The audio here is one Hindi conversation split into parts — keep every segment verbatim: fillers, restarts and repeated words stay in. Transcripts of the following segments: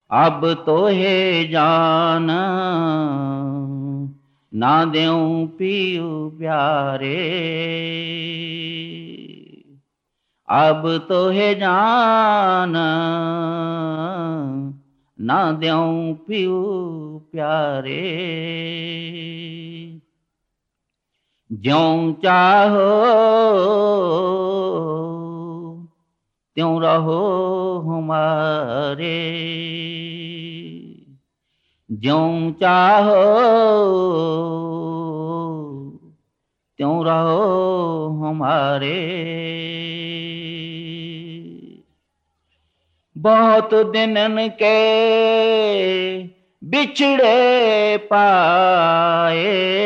अब तो है जान ना देऊं पियू प्यारे, अब तो है जान ना देऊं पियू प्यारे। ज्यों चाहो त्यों रहो हमारे, ज्यों चाहो त्यों रहो हमारे। बहुत दिनन के बिछड़े पाए,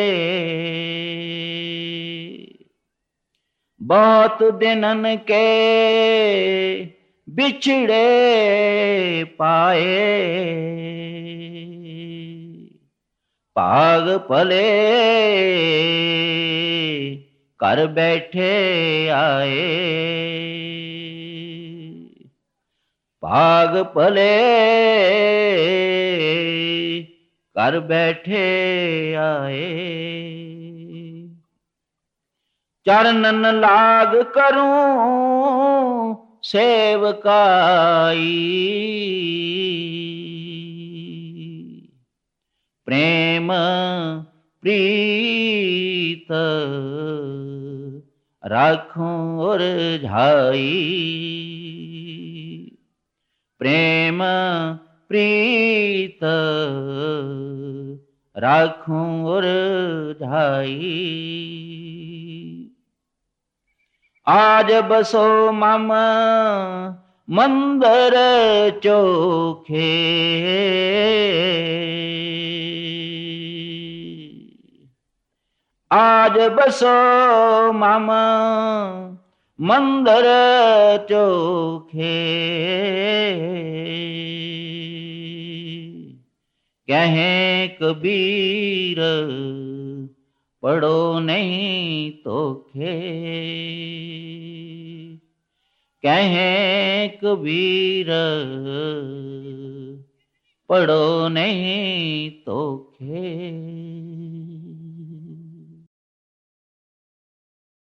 बहुत दिनन के बिछड़े पाए, पाग पले कर बैठे आए, पाग पले कर बैठे आए। चरणन लाग करूं सेवकाई, प्रेम प्रीत राखूं और झाई, प्रेम प्रीत राखूं और झाई। आज बसो मम मंदिर चोखे, आज बसो मम मंदिर चोखे, कहें कबीर पढ़ो नहीं तोखे, कहें कबीर पढ़ो नहीं तोखे।